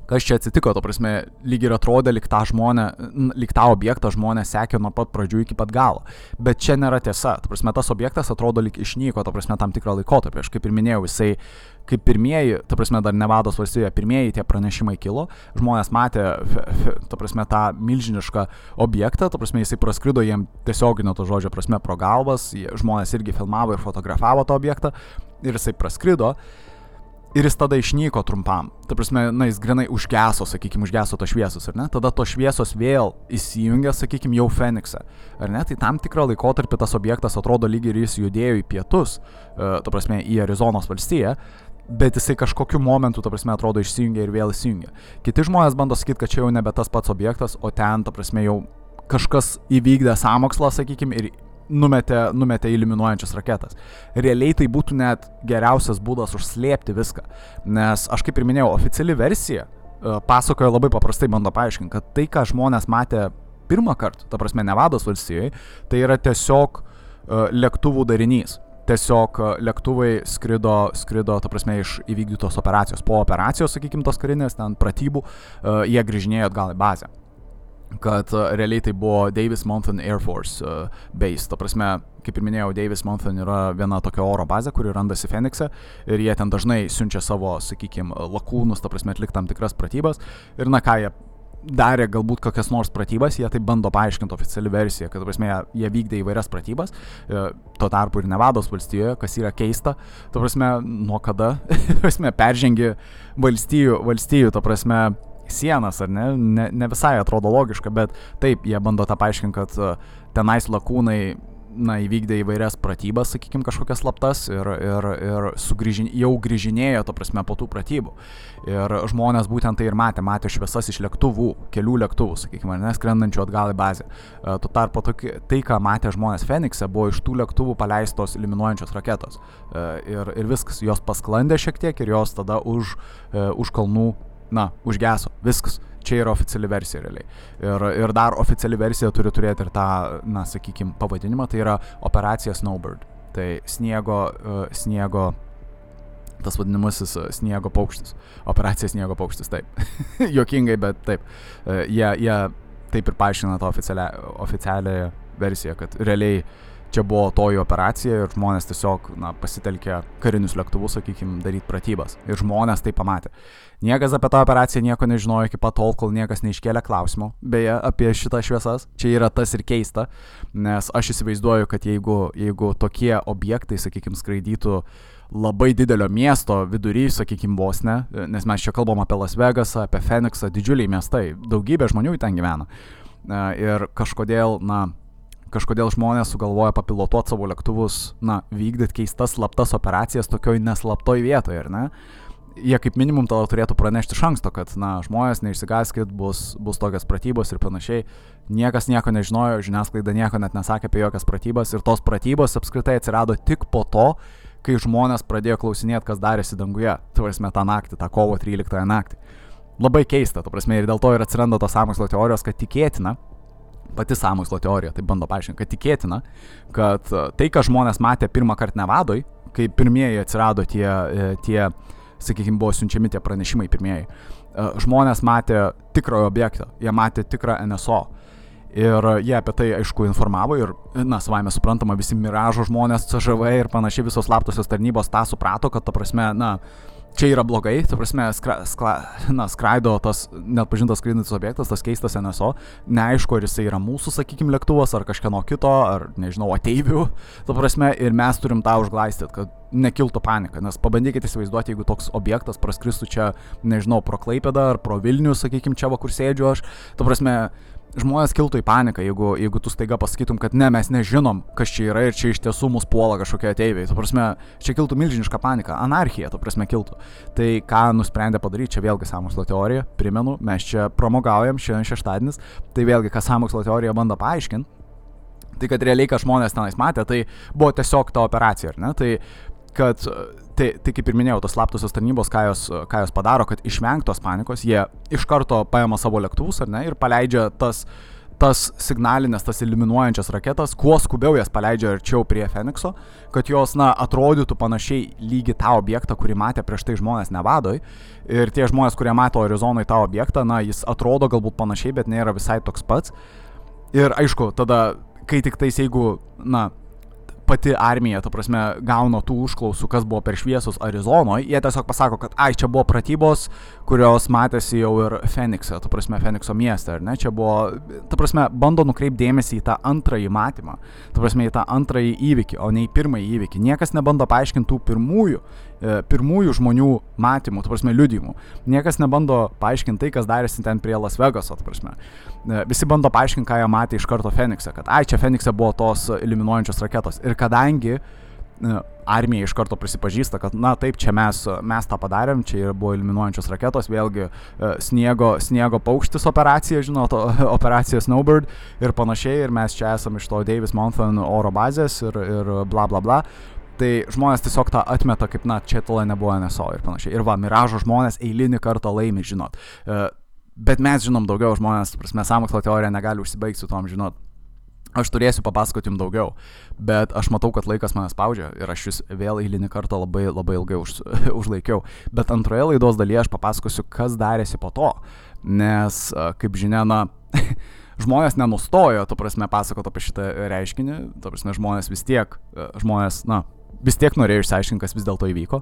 Kas čia atsitiko, to prasme, lyg ir atrodė, lyg tą objektą žmonės sekė nuo pat pradžių iki pat galo. Bet čia nėra tiesa, to prasme, tas objektas atrodo lyg išnyko, to prasme, tam tikrą laikotarpį. Aš kaip ir minėjau, jisai, kaip pirmieji, to prasme, dar Nevados valstijoje, pirmieji tie pranešimai kilo, žmonės matė, to prasme, tą milžinišką objektą, to prasme, jisai praskrido jiem tiesioginio to žodžio prasme pro galvas, žmonės irgi filmavo ir fotografavo tą objektą ir jisai praskrido. Ir jis tada išnyko trumpam. Ta prasme, jis grinai užgeso tos šviesos, ar ne? Tada tos šviesos vėl įsijungia, sakykime, jau Fenikse, ar ne? Tai tam tikrą laikotarpį tas objektas atrodo lyg ir jis judėjo į pietus, ta prasme, į Arizonos valstiją, bet jisai kažkokiu momentu, ta prasme, atrodo išsijungia ir vėl įsijungia. Kiti žmonės bando sakyti, kad čia jau nebe tas pats objektas, o ten, ta prasme, jau kažkas įvykdė sąmokslą, sakykime, ir numetė eliminuojančias raketas. Realiai tai būtų net geriausias būdas užslėpti viską, nes aš kaip ir minėjau, oficiali versija pasakoja labai paprastai, bando paaiškinti, kad tai, ką žmonės matė pirmą kartą, ta prasme Nevados valstijoje, tai yra tiesiog lėktuvų darinys. Tiesiog lėktuvai skrido, ta prasme, iš įvykdytos operacijos. Po operacijos, sakykime, tos karinės, ten pratybų, jie grįžinėjo atgal į bazę. Kad realiai tai buvo Davis Mountain Air Force base. Ta prasme, kaip ir minėjau, Davis Mountain yra viena tokia oro bazė, kuri randasi Fenikse ir jie ten dažnai siunčia savo, sakykime, lakūnus, ta prasme, atlikti tam tikras pratybas. Ir ką jie darė galbūt kokias nors pratybas, jie tai bando paaiškinti oficiali versiją, kad, ta prasme, jie vykdė įvairias pratybas, tuo tarpu ir Nevados valstijoje, kas yra keista, ta prasme, nuo kada, ta prasme, peržengė valstijų, ta prasme, sienas, ar ne visai atrodo logiška, bet taip, jie bando tą paaiškinti, kad tenais lakūnai, įvykdė įvairias pratybas, sakykime, kažkokias slaptas ir jau grįžinėjo, to prasme, po tų pratybų. Ir žmonės būtent tai ir matė šviesas iš lėktuvų, kelių lėktuvų, sakykime, skrendančių atgal į bazę. Tuo tarpu tai, ką matė žmonės Fenikse, buvo iš tų lėktuvų paleistos eliminuojančios raketos. Ir viskas, jos pasklandė šiek tiek ir jos tada už kalnų užgeso, viskas. Čia yra oficiali versija realiai. Ir dar oficiali versija turi turėti ir tą, sakykime, pavadinimą, tai yra Operacija Snowbird. Tai sniego, tas vadinamasis sniego paukštis. Operacija sniego paukštis, taip. Juokingai, bet taip. Jie taip ir paaiškina tą oficialią versiją, kad realiai čia buvo toji operacija ir žmonės tiesiog pasitelkė karinius lėktuvus, sakykime, daryti pratybas. Ir žmonės tai pamatė. Niekas apie tą operaciją nieko nežinojo iki pat tol, kol niekas neiškėlė klausimo. Beje, apie šitą šviesas. Čia yra tas ir keista, nes aš įsivaizduoju, kad jeigu tokie objektai, sakykime, skraidytų labai didelio miesto vidury, sakykime, vos ne, nes mes čia kalbam apie Las Vegasą, apie Phoenixą, didžiuliai miestai, daugybė žmonių ten gyvena. Ir kažkodėl žmonės sugalvoja papilotuoti savo lėktuvus, vykdyti keistas slaptas operacijas tokioj neslaptoj vietoje, ar ne? Jie kaip minimum tada turėtų pranešti iš anksto, kad, žmonės neišsigąskit, bus tokios pratybos ir panašiai. Niekas nieko nežinojo, žiniasklaida nieko net nesakė apie jokias pratybas ir tos pratybos apskritai atsirado tik po to, kai žmonės pradėjo klausinėti, kas darėsi danguje, tai prasme, tą naktį, tą kovo 13 naktį. Labai keista, ta prasme, ir dėl to ir atsiranda tos sąmokslo teorijos, kad tikėtina, pati sąmokslo teorija, tai bando paaiškinti, kad tikėtina, kad tai, ką žmonės matė pirmą kartą Nevadoj, kai pirmieji atsirado tie sakykime, buvo siunčiami tie pranešimai pirmieji, žmonės matė tikrą objektą, jie matė tikrą NSO. Ir jie apie tai, aišku, informavo ir, savaime suprantama, visi Miražo žmonės, CŽV ir panašiai visos slaptosios tarnybos tą suprato, kad, ta prasme, čia yra blogai, ta prasme, skraido tas neatpažintas skraidintis objektas, tas keistas NSO, neaišku, ar jisai yra mūsų, sakykime, lėktuvas, ar kažkieno kito, ar, nežinau, ateivių, ta prasme, ir mes turim tą užglaistyti, kad nekiltų panika, nes pabandykite įsivaizduoti, jeigu toks objektas praskristų čia, nežinau, pro Klaipėdą, ar pro Vilnių, sakykime, čia va, kur sėdžiu aš, ta prasme, žmonės kiltų į paniką, jeigu tu staiga pasakytum, kad ne, mes nežinom, kas čia yra ir čia iš tiesų mus puola kažkokie ateiviai. Ta prasme, čia kiltų milžiniška panika, anarchija, ta prasme, kiltų. Tai ką nusprendė padaryti, čia vėlgi sąmokslo teorija, primenu, mes čia pramogaujam, šiandien šeštadienis, tai vėlgi, ką sąmokslo teorija bando paaiškinti, tai kad realiai, ką žmonės tenais matė, tai buvo tiesiog ta operacija, ar ne? Tai kaip ir minėjau, tos slaptosios tarnybos, ką jos padaro, kad išvengtos panikos, jie iš karto paima savo lėktuvus, ar ne, ir paleidžia tas tas signalinės, tas eliminuojančias raketas, kuo skubiau jas paleidžia arčiau prie Fenikso, kad jos, atrodytų panašiai lygi tą objektą, kurį matė prieš tai žmonės Nevadoj. Ir tie žmonės, kurie mato Arizonoje tą objektą, jis atrodo galbūt panašiai, bet nėra visai toks pats. Ir aišku, tada, kai tik tais, jeigu, pati armija, ta prasme, gauna tų užklausų, kas buvo per šviesus Arizonoje, jie tiesiog pasako, kad čia buvo pratybos, kurios matėsi jau ir Fenikse, ta prasme, Fenikso mieste, ar ne? Čia buvo, ta prasme, bando nukreipti dėmesį į tą antrąjį matymą, ta prasme, į tą antrąjį įvykį, o ne į pirmąjį įvykį. Niekas nebando paaiškinti tų pirmųjų žmonių matymų, ta prasme, liudijimų. Niekas nebando paaiškinti tai, kas darėsi ten prie Las Vegaso, ta prasme. Visi bando paaiškinti, ką jie matė iš karto Fenikse, kad čia Fenikse buvo tos eliminuojančios raketos. Ir kadangi armija iš karto prisipažįsta, kad taip, čia mes tą padarėm, čia buvo eliminuojančios raketos, vėlgi sniego paukštis operacija, operacija Snowbird ir panašiai, ir mes čia esam iš to Davis Monthan oro bazės ir bla bla bla. Tai žmonės tiesiog tą atmeta, kaip, čia tala nebuvo NSO ir panašiai. Ir Miražo žmonės eilinį kartą laimi, žinot. Bet mes žinom daugiau, žmonės, prasme, sąmokslo teorija negali užsibaigti su tom, žinot. Aš turėsiu papasakoti jums daugiau, bet aš matau, kad laikas mane spaudžia ir aš jūs vėl eilinį kartą labai, labai ilgai užlaikiau. Bet antroje laidos dalyje aš papasakosiu, kas darėsi po to, nes, kaip žinia, žmonės nenustojo, ta prasme, pasakoti apie šitą reiškinį, ta prasme, žmonės vis tiek norėjo išsiaiškinti, kas vis dėlto įvyko.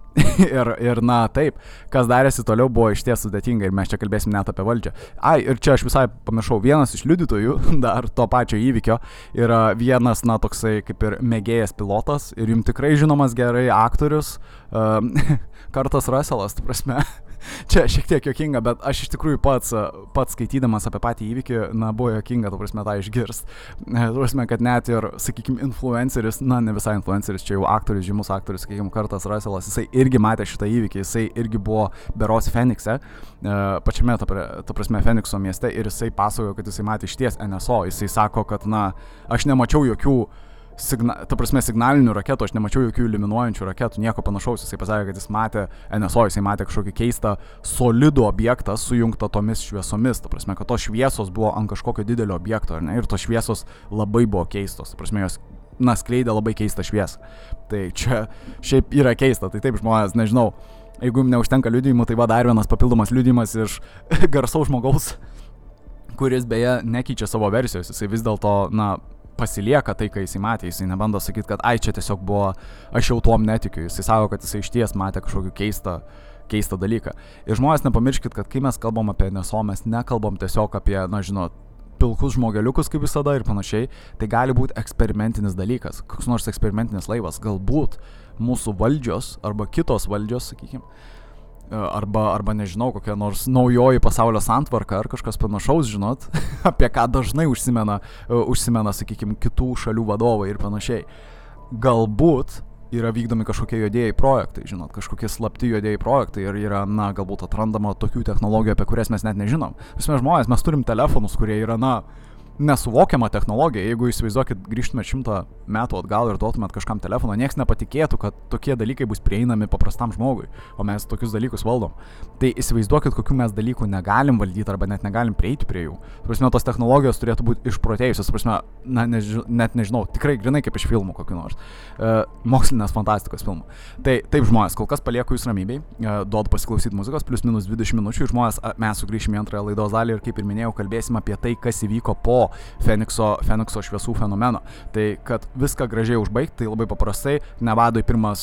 ir taip, kas darėsi toliau buvo išties sudėtinga ir mes čia kalbėsim net apie valdžią. Ir čia aš visai pamiršau, vienas iš liudytojų dar to pačio įvykio yra vienas, toksai kaip ir mėgėjas pilotas ir jums tikrai žinomas gerai aktorius Kurtas Russellas, ta prasme. Čia šiek tiek juokinga, bet aš iš tikrųjų pats skaitydamas apie patį įvykį, buvo juokinga, ta prasme, tą išgirst. Ta prasme, kad net ir, sakykime, influenceris, ne visai influenceris, čia jau aktorius, žymus aktorius, sakykime, Kurtas Russellas, jisai irgi matė šitą įvykį, jisai irgi buvo beros Fenikse, pačiame, ta prasme, Fenikso mieste ir jisai pasakojo, kad jisai matė išties NSO, jisai sako, kad, aš nemačiau jokių signalinių raketų, aš nemačiau jokių eliminuojančių raketų, nieko panašaus. Jisai pasakė, kad jis matė NSO, jisai matė kažkokį keistą solidų objektą sujungtą tomis šviesomis. Ta prasme, kad tos šviesos buvo ant kažkokio didelio objekto, ar ne? Ir tos šviesos labai buvo keistos. Ta prasme, jos, skleidė labai keistą šviesą. Tai čia šiaip yra keista. Tai taip, žmonės, nežinau, jeigu jums neužtenka liudijimų, tai dar vienas papildomas liudijimas iš garsaus žmogaus, kuris beje nekeičia savo versijos. Jisai vis dėlto, pasilieka tai, kai jisai matė, jisai nebando sakyti, kad čia tiesiog buvo, aš jau tuom netikiu, jisai sako, kad jisai išties matė kažkokį keistą dalyką. Ir žmonės nepamirškit, kad kai mes kalbam apie NSO, mes nekalbam tiesiog apie, pilkus žmogeliukus kaip visada ir panašiai, tai gali būti eksperimentinis dalykas, koks nors eksperimentinis laivas, galbūt mūsų valdžios arba kitos valdžios, sakykime, arba nežinau, kokia nors naujoji pasaulio santvarka ar kažkas panašaus, žinot, apie ką dažnai užsimena, sakykime, kitų šalių vadovai ir panašiai. Galbūt yra vykdomi kažkokie juodieji projektai, žinot, kažkokie slapti juodieji projektai ir yra, galbūt atrandama tokių technologijų, apie kurias mes net nežinom. Žmonės, mes turim telefonus, kurie yra, nesuvokiama technologija. Jeigu įsivaizduokit, grįžtumėt 100 metų atgal ir duotumėt kažkam telefoną, nieks nepatikėtų, kad tokie dalykai bus prieinami paprastam žmogui, o mes tokius dalykus valdom. Tai įsivaizduokit, kokių mes dalykų negalim valdyti arba net negalim prieiti prie jų. Prasme, tos technologijos turėtų būti išprotėjusios, prasme, net nežinau, tikrai grinai kaip iš filmų kokių nors, mokslinės fantastikos filmų. Tai taip, žmonės, kol kas palieku jūs ramybei, duodu pasiklausyti muzikos, plius minus 20 minučių ir žmonės, mes sugrįšime į antrąją laidos dalį ir kaip ir minėjau, kalbėsime apie tai, kas įvyko po Fenikso šviesų fenomeno. Tai kad viską gražiai užbaigti, tai labai paprastai, Nevadoj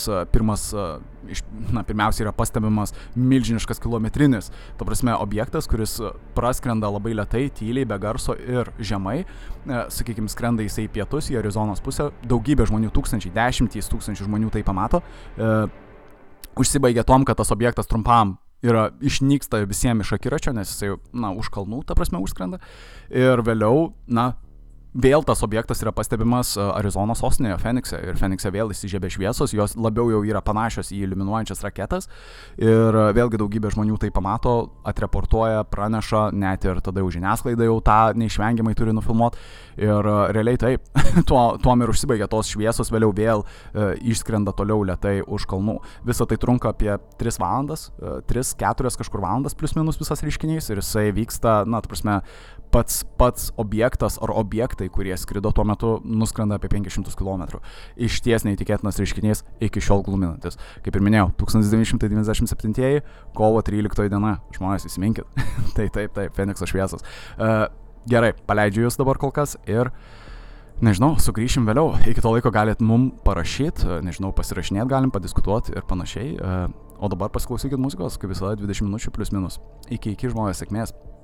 pirmiausia yra pastebimas milžiniškas kilometrinis, ta prasme, objektas, kuris praskrenda labai lėtai, tyliai, be garso ir žemai, sakykime, skrenda jisai į pietus, į Arizonos pusę, daugybė žmonių, dešimtys tūkstančių žmonių tai pamato, užsibaigia tom, kad tas objektas trumpam išnyksta visiems iš akiračio, nes jisai, už kalnų, ta prasme, užskrenda. Ir vėliau, vėl tas objektas yra pastebimas Arizonos sostinėje, Fenikse. Ir Fenikse vėl įsižiebė šviesos, jos labiau jau yra panašios į eliminuojančias raketas. Ir vėlgi daugybė žmonių tai pamato, atreportuoja, praneša, net ir tada jau žiniasklaida jau tą neišvengiamai turi nufilmuoti. Ir realiai taip, tuom ir užsibaigia tos šviesos, vėliau vėl išskrenda toliau lėtai už kalnų. Visą tai trunka apie 3 valandas, 3-4 kažkur valandas plius minus visas reiškinys ir jisai vyksta, ta prasme, pats objektas ar objektai, kurie skrido tuo metu, nuskrenda apie 500 km. Išties neįtikėtinas reiškinys, iki šiol gluminantis. Kaip ir minėjau, 1997 kovo 13 diena. Žmonės įsiminkit. Taip, Fenikso šviesos. Gerai, paleidžiu jūs dabar kol kas ir nežinau, sugrįšim vėliau. Iki to laiko galit mum parašyti, nežinau, pasirašinėti galim, padiskutuoti ir panašiai. O dabar pasiklausykit muzikos, kaip visada 20 minučių plius minus. Iki žmonės, sėkmės.